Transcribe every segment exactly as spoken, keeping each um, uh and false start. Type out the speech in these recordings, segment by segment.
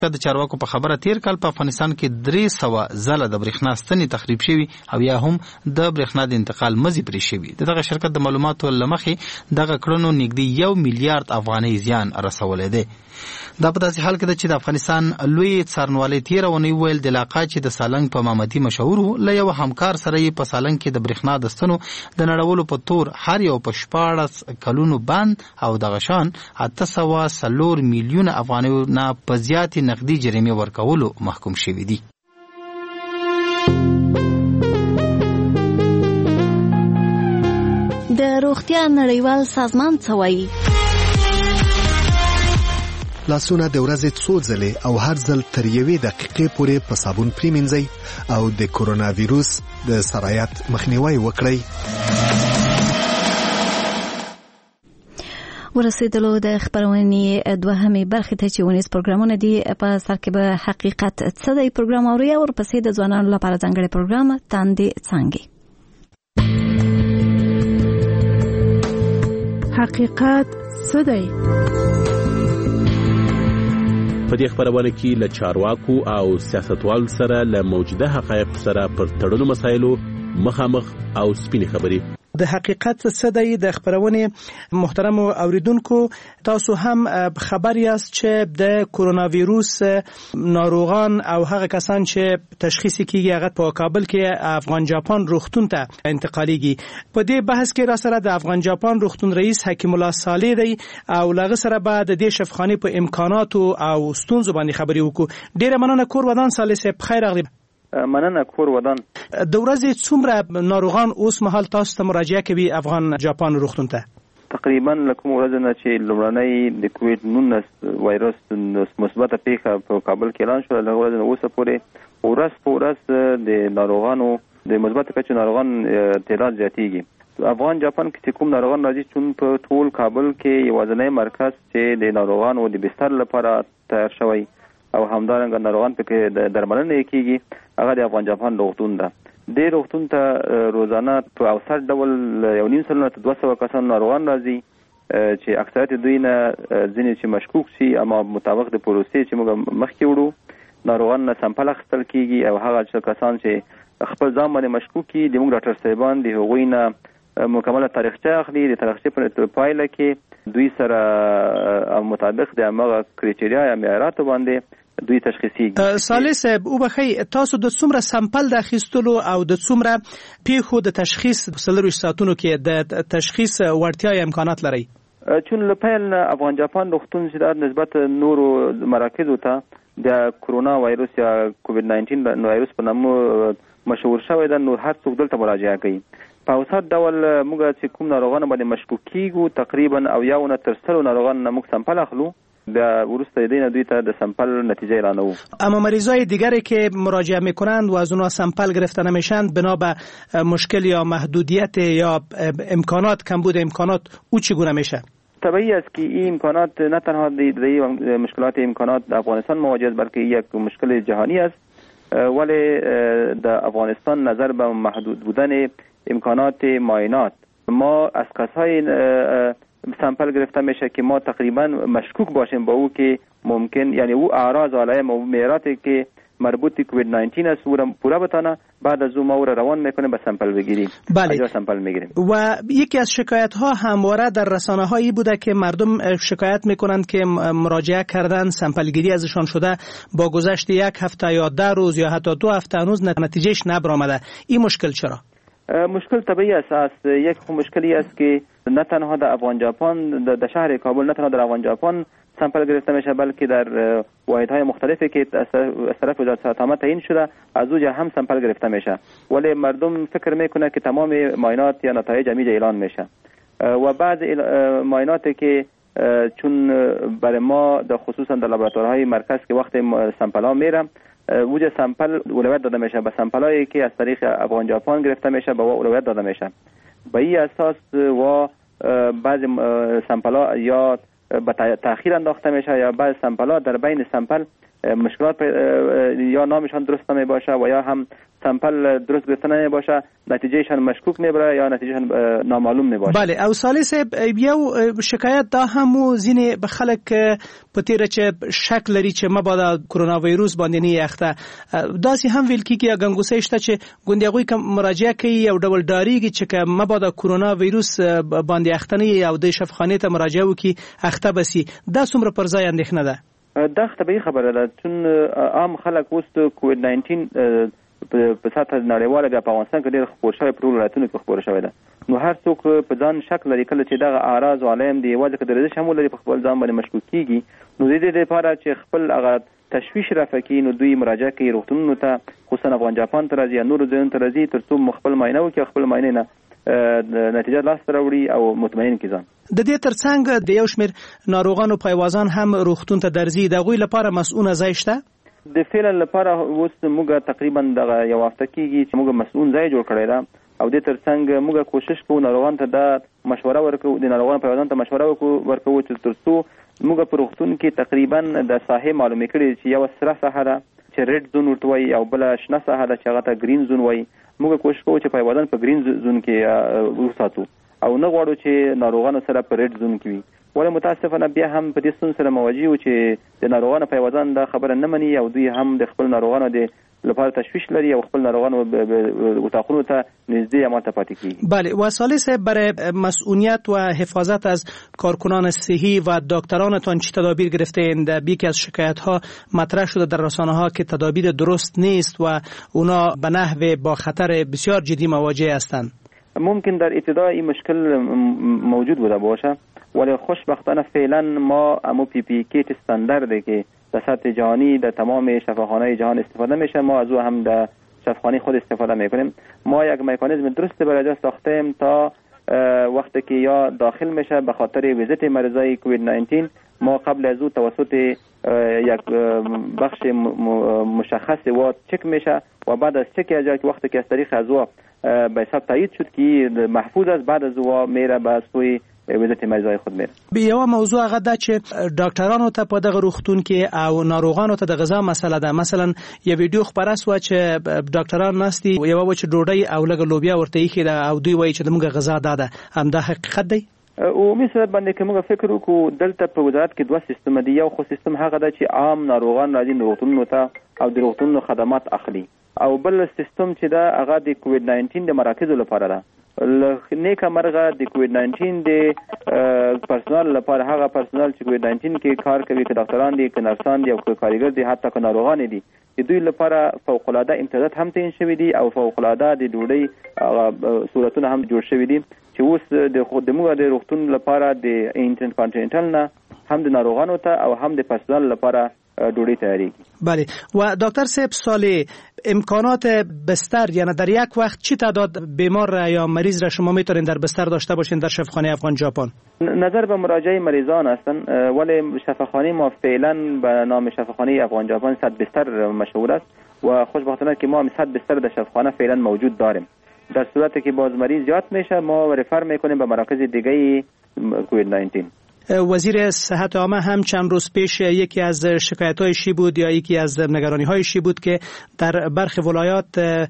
د چارواکو په خبره تیر کال په افغانستان کې درې سوه ځله د برېښنا ستنې تخریب شوي او یا هم د برېښنا د انتقال مزي پرې شوي. دغه شرکت د معلوماتو له مخې دغه کړنو نږدې یو میلیارډ افغانۍ زیان رسولی دی. دا په داسې حال کې ده چې د افغانستان لوی څارنوالۍ تېره اونۍ وویل د علاقه چې د سالنګ په مامدي مشهور و له یو همکار سره یې په سالنګ کې د برېښنا د ستنو د نړولو په تور هر یو په شپاړس کلونو بند او دغه شان اته سوه څلور میلیونه افغانیو نه په زیاتې نقدي جریمې ورکولو محکوم شوي دي. د روغتیا نړیوال سازمان څه وایي؟ لاسونه د ورځې څو ځلې او هر ځل تر یوې دقیقې پورې په صابون پریمنځئ او د کورونا ویروس د سرایت مخنیوی وکړئ. ورسېدلو د خبرونې دوهمې برخې ته چې ونیز پروګرامونه دي په سر کې به حقیقت څه دی پروګرام اوري او ورپسې د ځوانانو لپاره ځانګړی پروګرام تاندې څانګې. حقیقت څه دی؟ په دې خبرونه کې له چارواکو او سیاستوال سره له موجوده حقایق سره پر تړلو مسایلو مخامخ او سپینې خبرې. د حقیقت څه دی د خبرونې محترم اوریدونکو تاسو هم خبر یاست چې د کورونا ویروس ناروغان او هغه کسان چې تشخیص کیږي هغه په کابل کې افغان جاپان روغتون ته انتقالیږي. په دې بحث کې را سره د افغان جاپان روغتون رئیس حکیم الله صالح دی او لغه سره بعد د دې شفاخانه په امکاناتو او ستونزو باندې خبرې وکړو. ډیره مننه کور ودان صالح صاحب، خیر راغلی. مننه کور ودان. د ورځې څومره ناروغان اوس مهال تاسو ته مراجعه کوي افغان جاپان روغتون ته؟ تقریبا لکه ورځ نه چې لومړنۍ د کووید نولس وایرس مثبته پیښه په کابل کې اعلان شو، له ورځې نه اوسه پورې ورځ په ورځ د ناروغانو د مثبته کچې ناروغان تعداد زیاتېږي. افغان جاپان کې کوم ناروغان راځي چون په ټول کابل کې یوازینی مرکز چې د ناروغانو د بستر لپاره تیار شوی او همدارنګه ناروغان پکې د درملنې کیږي هغه د افغان جاپان روغتون ده. د روغتون ته روزانه په اوسط ډول یو نیم سلنه ته دوه سوه کسان ناروغان راځي چې اکثریت دوی نه ځینې چې مشکوک شي اما مطابق د پروسې چې موږ مخکې وړو ناروغان نه سمپل اخیستل کیږي او هغه کسان چې خپل ځان باندې مشکوک دي د موږ ډاکټر صاحبان د هغوی نه مکمله تاریخچه اخلي. د تاریخچې په پایله کې دوی سره مطابق د هغه کریټیریا یا معیاراتو باندې دوی تشخیصي. صالح صاحب او بخی تاسو د څومره سمپل د اخیستلو او د څومره پیښو د تشخیص څلور ساعتونو کې د تشخیص وړتیا یا امکانات لري؟ چون لپیل افغان جاپان روغتون چې د نسبت نورو مراکزو ته د کرونا وایرس یا کووید ناینټین وایرس په نامه مشهور شوی ده، نو هر څوک دلته مراجعه کوي. په اوسط ډول موږ چې کوم ناروغان باندې مشکوک کیږو تقریبا او یاونه تر سلو ناروغان نه موږ سمپل اخلو و ورسته دینا دوی تا د سمپل نتیجه اعلانو. اما مریضای دیگری که مراجعه میکنند و از اونها سمپل گرفته نمیشند بنا به مشکل یا محدودیت یا امکانات کمبود امکانات او چگونه میشه؟ طبیعی است که این امکانات نه تنها در مشکلات امکانات در افغانستان مواجه است بلکه یک مشکل جهانی است، ولی در افغانستان نظر به محدود بودن امکانات معاینات ما از کسای سامپل گرفته میشه که ما تقریبا مشکوک باشیم با او که ممکن یعنی او اعراض علایم و میراتی که مربوط به کووید ناینتین است او را پورا بتانه بعد از او ما او را روان میکنه به سامپل بگیریم. بله. اجازه سامپل میگیریم. و یکی از شکایت ها همواره در رسانه هایی بوده که مردم شکایت میکنند که مراجعه کردن سامپل گیری ازشان شده با گذشت یک هفته یا ده روز یا حتی دو هفته هنوز نتیجهش نبرآمده. این مشکل چرا؟ مشکل طبیعی است. یک مشکلی است که نه تنها در افغان جاپان در شهر کابل نه تنها در افغان جاپان سامپل گرفته میشه بلکه در واحدهای مختلفی که از طرف وزارت صحت عامه تعیین شده از اونجا هم سامپل گرفته میشه، ولی مردم فکر میکنه که تمام معاینات یا نتایج همینجا اعلان میشه و بعض معایناتی که چون برای ما در خصوصا در لابراتوارهای مرکز که وقت سامپل ها میره وجه سامپل اولویت داده میشه به سامپلایی که از طریق افغان جاپان گرفته میشه به اولویت داده میشه. به این اساس و بعضی سامپل ها یا به تأخیر انداخته میشه یا بعض سامپل ها در بین سامپل مشکلات یا نامشان درست نمی باشه و یا هم سمپل درست گرفته نمی باشه، نتیجهشان مشکوک میبره یا نتیجهشان نامعلوم می باشه. بله او سالی صاحب یو شکایت دا هم زین بخلک پتیره چې شک لري چې مبادا کرونا ویروس باندې نه یخته داسې هم ویل کیږي یا ګنګوسې شته چې ګوندې کوم مراجعه کوي او ډول داریږي چې مبادا کرونا ویروس باندې یخته نه او د شفاخانه ته مراجعه وکي اخته بسی دا څومره پر ځای اندېښنه ده؟ دا طبیعي خبره ده چون عام خلک اوس کووید ناینټین په سطح نړیواله بیا په افغانستان کې ډېر خپور شوی، په ټولو ولایتونو کې خپور شوی ده. نو هر څوک په ځان شک لري کله چې دغه اعراض او علائم د یوازې که د رزش هم ولري په خپل ځان باندې مشکوک کېږي، نو د دې لپاره چې خپل هغه تشویش رفع کړي نو دوی مراجعه کوي روغتونونو ته، خصوصا افغان جاپان ته راځي یا نورو ځایونو ته راځي تر څو خپل معاینه وکړي، خپل معاینې نه نتیجه لاسته راوړي او مطمئن کړي ځان. د دې ترڅنګ د یو شمېر ناروغانو پیوازان هم روغتون ته درځي، د هغوی لپاره مسؤونه ځای شته؟ د فعلا لپاره اوس موږ تقریبا دغه یو هفته کېږي چې موږ مسؤون ځای جوړ کړی ده او د ترڅنګ موږ کوشش کوو ناروغان ته د مشوره ورکو، د ناروغانو پیوازان ته مشوره ورکو چې تر څو موږ په روغتون کې تقریبا د ساحې معلومې کړي چې یو سره ساحه ده چې ریډ زون ورته وایي او بل شنه ساحه ده چې هغه ته گرین زون وایي. موږ کوشش کوو چې پیوازان په گرین زون کې وساتو او نه غواړو چې ناروغانو سره په ریډ زون کې وي. ولې متاسفانه بیا هم په دې ستونزې سره مواجه یو چې د ناروغانو پیوازان دا خبره نه مني او دوی هم د خپل ناروغانو د لپاره تشویش لري او خپل ناروغانو اتاقونو ته نږدې اماته پاتې کیږي. بله و سالی صاحب برای مسئولیت و حفاظت از کارکنان صحی و دکترانتان چه تدابیر گرفته‌اند؟ یکی از شکایت ها مطرح شده در رسانه ها که تدابیر درست نیست و اونا به نحو با خطر بسیار جدی مواجه هستند. ممکن در ابتدا این مشکل موجود بوده باشه ولی خوشبختانه فعلا ما امو پی پی کیت استاندارده که در سطح جهانی در تمام شفاخانه‌های جهان استفاده میشه، ما از او هم در شفاخانه خود استفاده میکنیم. ما یک مکانیزم درست برای ساختیم تا وقتی که یا داخل میشه به خاطر ویزیت مریضای کووید ناینتین ما قبل از او توسط یک بخش مشخص و چک میشه و بعد از چک اجازه که وقتی که از طریق از او به حساب تایید شد که محفوظ است بعد از او میره به سوی وزارت مریضای خود میره. یو موضوع هغه ده چې ډاکټرانو ته په دغه روغتون کې او ناروغانو ته د غذا مسله ده. مثلا یو ویډیو خبره سو چې ډاکټران ناستي یو وچ ډوډۍ او لګ لوبیا ورته یې کړه او دوی وایي چې دغه غذا ده، هم دا حقیقت دی؟ او مثلا باندې که موږ فکر وکړو دلته په وزارت کې دوه سیستم دي، یو خو سیستم هغه ده چې عام ناروغان راځي روغتونونو ته او د روغتونونو خدمات اخلي، او بل سیستم چې ده هغه د کووید ناینټین د مراکزو لپاره ده. نیکه مرغه د کووید ناینټین د پرسونل لپاره هغه پرسونل چې کووید ناینټین کې کار کوي، که ډاکټران دي که نرسان دي او که کارګر دي حتی که ناروغان دي، د دوی لپاره فوق العاده امتیازات هم تعیین شوي دي او فوق العاده د ډوډۍ صورتونه هم جوړ شوي دي چې اوس د خود موږ د روغتون لپاره د انټرنت کانټیننټل نه هم د ناروغانو ته او هم د پرسونل لپاره ډوډۍ تیاریږي. بله و دکتر صاحب سالی امکانات بستر یعنی در یک وقت چی تعداد بیمار یا مریض را شما میتونین در بستر داشته باشین در شفاخانه افغان ژاپن؟ نظر به مراجعه مریضان هستن ولی شفاخانه ما فعلا به نام شفاخانه افغان ژاپن صد بستر مشهور است و خوشبختانه که ما هم صد بستر در شفاخانه فعلا موجود داریم. در صورتی که باز مریض زیاد میشه ما رفر میکنیم به مراکز دیگه کووید ناینتین. وزیر صحت عامه هم چند روز پیش یکی از شکایت‌هایشی بود یا یکی از نگرانی‌هایشی بود که در برخی ولایات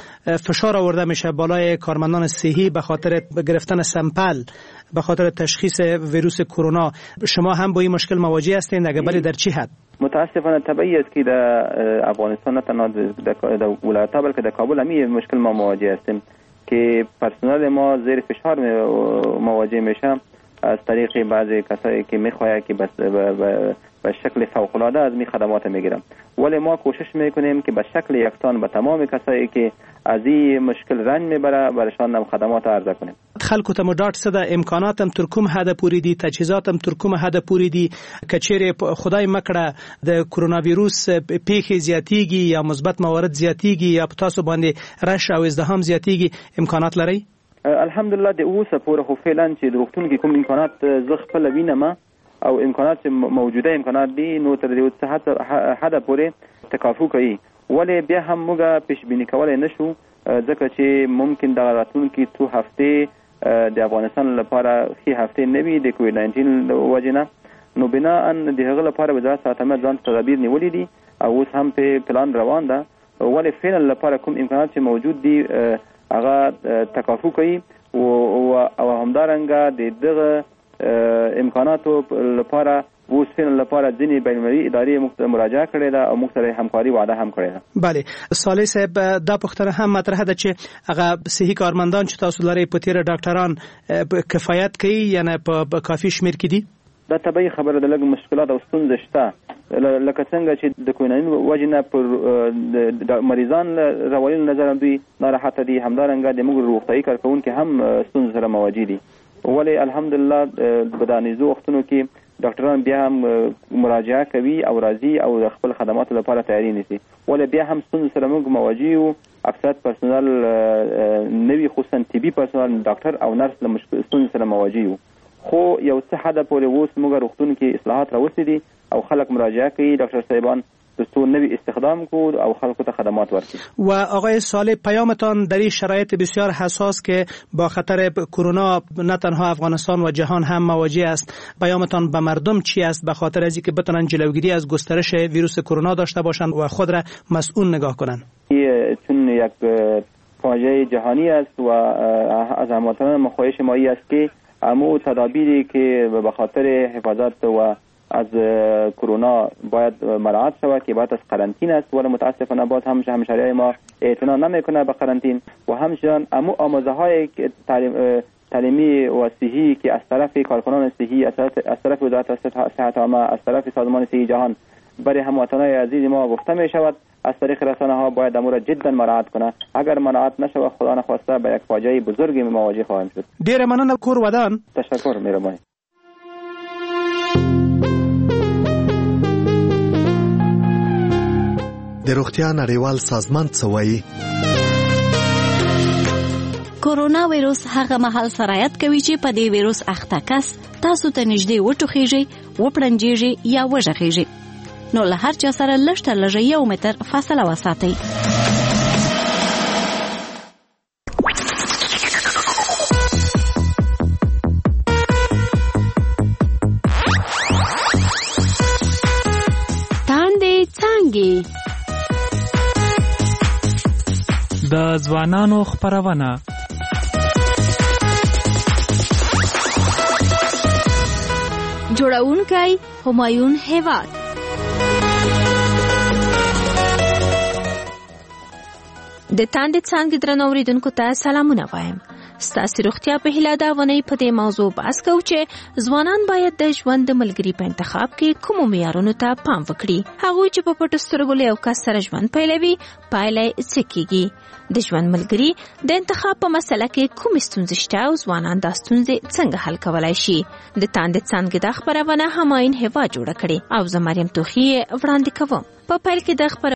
فشار آورده میشه بالای کارمندان صحی به خاطر گرفتن سمپل به خاطر تشخیص ویروس کرونا. شما هم با این مشکل مواجه هستین؟ اگر بله در چی حد؟ متاسفانه طبیعی است که در افغانستان نه تنها در ولایت‌ها بلکه در کابل هم این مشکل ما مواجه هستیم که پرسنل ما زیر فشار مواجه میشه از طریق بعضی کسایی که میخواهند که بس به شکل فوق‌العاده از می خدمات میگیرن، ولی ما کوشش میکنیم که به شکل یکسان به تمام کسایی که از این مشکل رنج میبره برشان هم خدمات عرضه کنیم. خلکو ته مدار صدا امکاناتم تر کوم حد پوری دي، تجهیزاتم تر کوم حد پوری دي، کچېره خدای مکړه د کرونا ویروس پیښې زیاتیږي یا مثبت موارد زیاتیږي یا تاسو باندې رش او ازدحام زیاتیږي، امکانات لري؟ الحمدلله د اوسه پورې خو فعلا چې د روغتون کې کوم امکانات زه خپل وینم او امکانات موجوده امکانات دي نو تر دې صحت حد پورې تکافو کوي، ولی بیا هم موږ پیش بینی کولای نشو ځکه چې ممکن د راتلونکي څو هفته د افغانستان لپاره ښې هفته نه وي د کووید ناینټین وجه نه، نو بناء د هغه لپاره وزارت صحت عامه ځان تدابیر نیولې دي او اوس هم په پلان روان ده، ولې فعلا لپاره کوم امکانات چې موجود دي هغه تکافو کوي او همدارنګه د دغه امکاناتو لپاره اوس فعلا لپاره ځینې بین‌المللي ادارې مراجعه کړې ده او موږ سره همکاري وعده هم کړې ده. بله صالح صاحب، دا پوښتنه هم مطرح ده چې هغه صحي کارمندان چې تاسو لرئ په تیره ډاکټران کفایت کوي یعنی په کافي شمیر کې دي؟ دا طبیعي خبره ده، لږ مشکلات او ستونزې شته، لکه څنګه چې د کووید وجې نه پر مریضان روایي نظر دوی ناراحته دي، همدارنګه د موږ روغتیايي کارکوونکي هم ستونزې سره مواجه دي. ولې الحمدلله په دانیزو وختونو کې ډاکټران بیا هم مراجعه کوي او راځي او د خپل خدماتو لپاره تیاری نیسي، ولې بیا هم ستونزې سره موږ مواجه یو. اکثر پرسونل نوي خصوصا طبي پرسونل ډاکټر او نرس له ستونزې سره مواجه یو، خو یو څه حده پورې اوس موږ روغتون کې اصلاحات راوستي دي او خلک مراجعه کوي ډاکټر صاحبان دستور نوی استخدام کود او خلکو ته خدمات ورکړي. و آقای صالح، پیامتان در این شرایط بسیار حساس که با خطر کرونا نه تنها افغانستان و جهان هم مواجه است، پیامتان به مردم چی است به خاطر از اینکه بتونن جلوگیری از گسترش ویروس کرونا داشته باشند و خود را مسئول نگاه کنند؟ چون یک فاجعه جهانی است و از هموطنان مخواهش ما است که امو تدابیری که به خاطر حفاظت و از کرونا باید مراعات شود که باید از قرنطینه است، ولی متاسفانه باز هم همشهریای ما اعتنا نمیکنه به قرنطین و همچنین امو آموزه های تعلیم تعلیمی و صحی که از طرف کارکنان صحی، از طرف وزارت صحت عامه، از طرف سازمان صحی جهان برای هموطنان عزیز ما گفته می شود از طریق رسانه ها باید امور جدا مراعات کنه. اگر مراعات نشود خدا نخواسته به یک فاجعه بزرگی مواجه خواهیم شد. ډیر مننه کور ودان. تشکر مهربانی. د روغتیا نړیوال سازمان څه وایي؟ کورونا ویروس هغه مهال سرایت کوي چې په دې ویروس اخته کس تاسو ته نږدې وټوخیږي، وپړنجیږي یا وژغیږي، نو له هر چا سره لږ تر لږه یو متر فاصله وساتئ. تاندې څانګې د ځوانانو خپرونه. جوړونکی همایون هیواد. د تاندې څانګې درنو اوریدونکو ته سلامونه وایم. ستاسو روغتیا په هیله دا ونی په دې موضوع بحث کوو چې ځوانان باید د ژوند د ملګری په انتخاب کې کوم معیارونو ته پام وکړي. هغوی چې په پټو سترګو له یو کس سره ژوند پیلوي، پایله یې څه کیږي؟ د ژوند ملګری د انتخاب په مسله کې کوم ستونزې شته او ځوانان دا ستونزې څنګه حل کولای شي؟ د تاندې څانګې د خبرونه همایون هیواد جوړه کړې او زه مریم توخی وړاندې کوم. په پیل کې د خبر